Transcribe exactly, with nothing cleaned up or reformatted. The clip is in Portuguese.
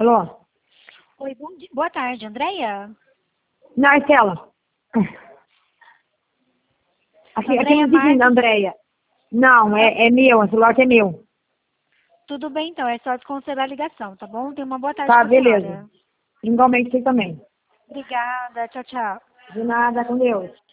Alô? Oi, bom dia. Boa tarde, Andréia? Não, é Estela. Aqui, aqui não diz ainda, Andréia. Não, é, é meu, o celular que é meu. Tudo bem, então. É só desconsiderar a ligação, tá bom? Tenha uma boa tarde Tá, pra beleza. senhora. Igualmente você também. Obrigada. Tchau, tchau. De nada, com Deus.